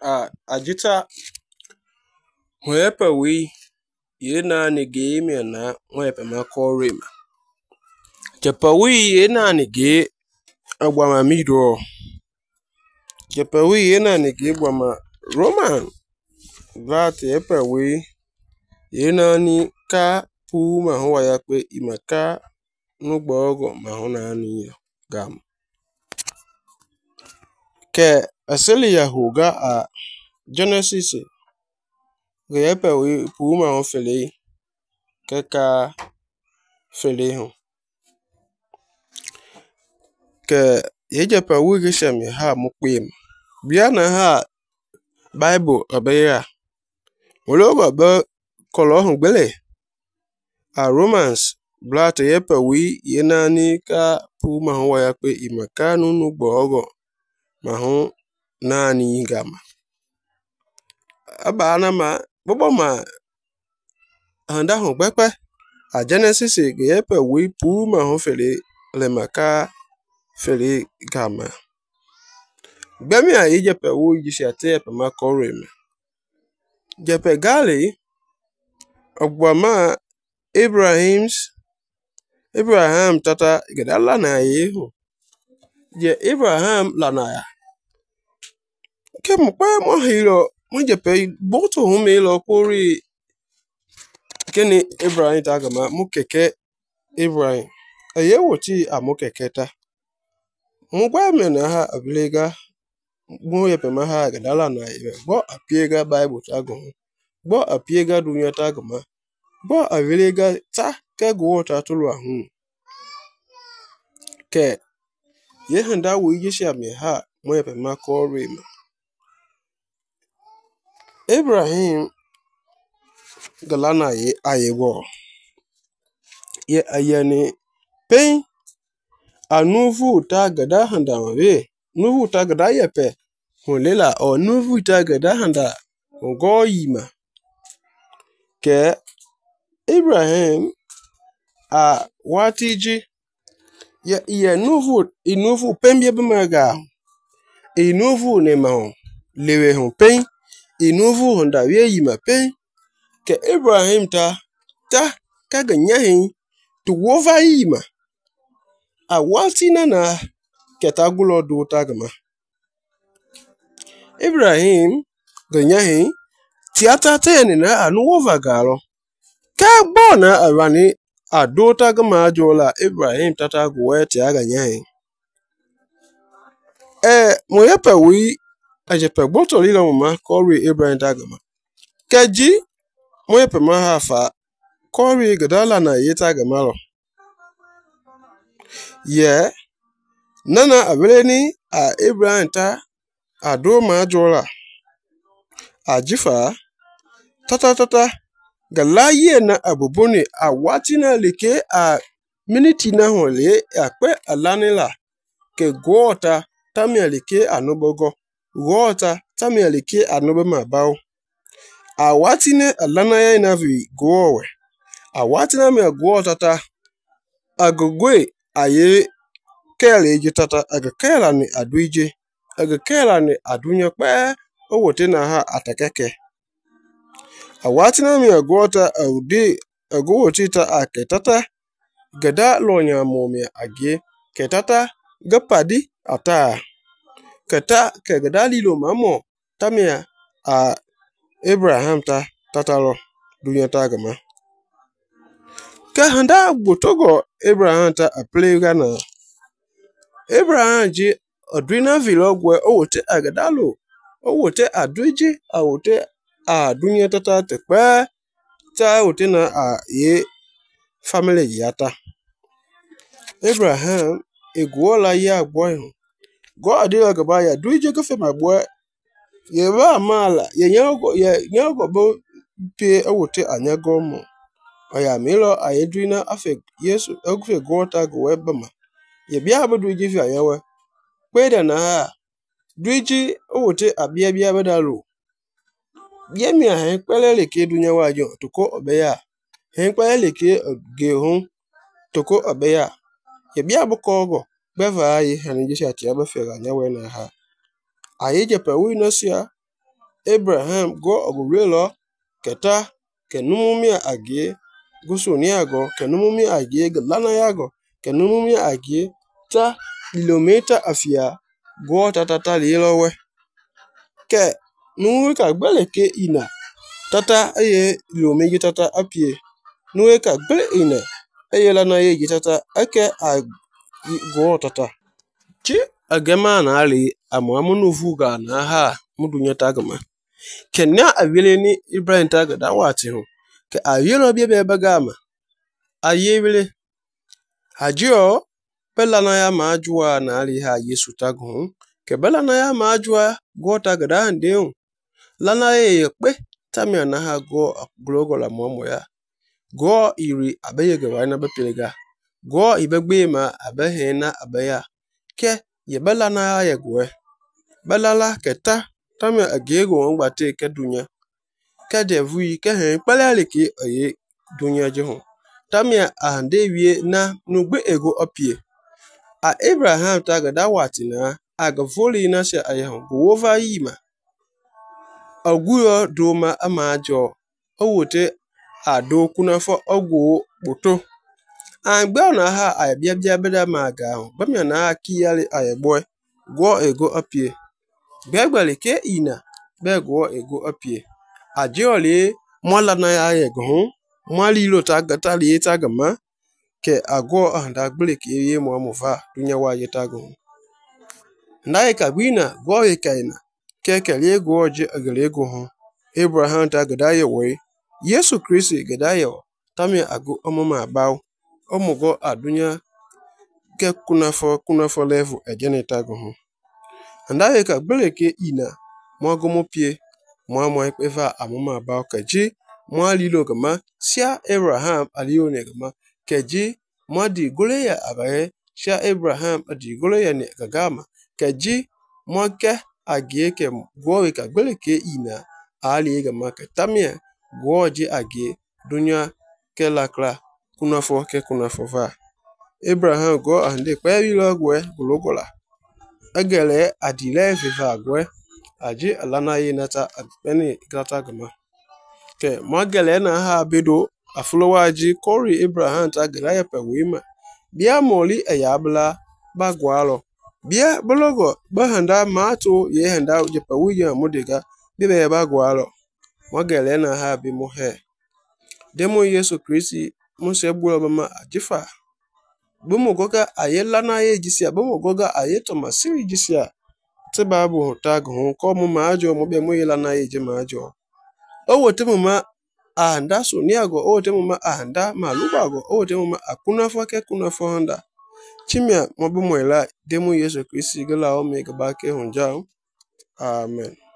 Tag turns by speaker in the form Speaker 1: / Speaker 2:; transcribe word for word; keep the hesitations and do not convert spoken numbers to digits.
Speaker 1: a ajita hwepe wi yena ni game na hwepe makorima chepa wi yena ni ge agwama mido chepa wi yena ni ge gwama roman that yepa wi yena ni ka pu ma ho ya pe imaka nugbogo ma ho na ni gam ke asili ya huga a Genesis yepa wi pu ma ho fele ke ka fele ho ke yepa wi ge shami ha mu pem bia na ha Bible obeya wolo ba kolo ho gbele a Romans blat yepa wi yena ni ka pu ma ho ya pe imaka nugbogo ma ho na ni gama aba na ma bobo ma handa ho pepe a Genesis ge yepa wi pu ma ho fele le maka fele gama gbemi a yepa wi jisi ate pe makorim jepe gali ogwama Ibrahim's Abraham tata gedala na yehu je Abraham lana ya ke mo pa mo hiro mo jepe boto hu me lo kori keni Ibrahim ta gama mu keke Ibrahim aye woti a mu keke ta mu gwa me na ha ablega mo yepe ma ha gedala na ye bo apiega Bible ta go bo apiega dunya ta gama bo avilega ta ke go ta tulu ahu ke ye handa wi jisi ame ha mo yepe ma korim Ibrahim galana ye ayewo ye ayane pen anuvu ta gada handa we nuvu ta gada yepe holela o nuvu ta gada handa goyima ke Ibrahim a watiji ye ye nuvu inuvu pembie bemaga inuvu ne ma lewe hon pen inuvu honda we yima pen ke Ibrahim ta ta ka ganyahin to wova yima a wati na na keta gulo do ta gama Ibrahim ganyahin tiata tene na anu wova galo ka bona arani ado ta gama jola Ibrahim tata gwe ti aganyahin eh mo yepa wi ajepe gboto lilo ma kori Ibrahim ta gama keji mo yepe ma ha fa kori gadala na yeta gama lo ye nana abeleni a Ibrahim ta ado ma jola ajifa tata tata galaye na abubuni a watina leke a miniti na hole akpe alanila ke gota tamia leke anubogo gota tamia leke anubo mabao a watine alana ya na vi gowe a watina me gota ta agogwe aye kele je tata agakela ni aduije agakela ni adunya pe owote na ha atakeke a watina me gota aude agowote ta aketata gada lonya momi age ketata gapadi ata keta ke gada lilo mamo tamia a Abraham ta tatalo dunya ta gama ka handa gbotogo Abraham ta aplega na Abraham ji odrina vilogwe owote agadalo owote aduije awote a dunya tata tepe ta owote na a ye family yata Abraham egwola ya agbo ihu go adira gaba ya duije ko fe magbo ye ba mala ye nyago ye nyago bo pe owote anyago mo oya milo ayedrina afe Yesu ogfe gota go webama ye bia bodu ji fi ayawe peda na ha duiji owote abia bia badalo ye mi a hen pele leke dunya wajo toko obeya hen pele leke ge hun toko obeya ye bia bukogo beva yi han ji sha ti abafe ga nyawe na ha aye je pe wi no sia Abraham go ogurelo keta kenumumia agie gusuniago kenumumia agie galanayago kenumumia agie ta kilomita afia go tatata lilowe ke nuwe ka gbele ke ina tata aye kilomita tata apie nuwe ka gbele ina aye lana ye tata ake a go tata chi agema na ali amamu nuvuga na ha mudunya tagama kenya awele ni Ibrahim taga da wati ho ke ayelo bia be bagama ayewele hajio bela na ya majua na ali ha Yesu tagu ke bela na ya majua go taga da ndeu lana ye pe tamia na ha go glogo la momo ya go iri abeye ge wana bepelega go ibegbe ma abehe na abeya ke ye bela na ya gwe bela la keta tamia agego ngbate ke dunya ke devui ke he pale aleke oye dunya jehun tamia ande wie na nugbe ego opie a Abraham taga da watina aga voli na se ayehun go over yima aguyo doma amajo owote ado kuna fo ogwo boto an gbe na ha ayebia bia beda maga bamia na akiyale ayeboy go ego opie gbegbele ke ina be go ego opie ajiole mola na ya ego mali lo taga tali taga ma ke ago anda gbele ke ye mo amuva dunya wa yetago ndai ka gwina go ye kaina ke kele go je agele go ho Abraham taga da ye we Yesu Kristi gadayo tamia ago omoma bawo omugo adunya ke kunafo kunafo level ejene tago ho ndai ka gbele ke ina mo gomo pie mo mo ipeva amoma bawo keji mo alilo gama sia Abraham aliyo ne gama keji mo di goleya abaye sia Abraham di goleya ne gagama keji mo ke agie ke go ka gbele ke ina ali gama ke tamia goji agie dunya ke lakla kunafo ke kunafo va Abraham go ande pe lo gwe gologola agele adile viva gwe aji alana yinata apeni grata gama ke magele na ha bedo aflowaji kori Abraham ta graya pe wima bia moli ayabla bagwalo bia bologo bahanda mato ye handa je pe wiya modega bibe bagwalo magele na ha bi mohe demo Yesu Kristi muse bulo mama ajifa bomo goga ayela na ye jisia bomo goga ayeto masiri jisia te babu tag ho ko mo majo mo be mo yela na ye je majo o wote mo ma anda so ni ago o wote mo ma anda maluba go o wote mo ma akuna fo ke kuna fo handa chimia mo bo mo ela demo Yesu Kristi gala o me ga ba ke hunja amen.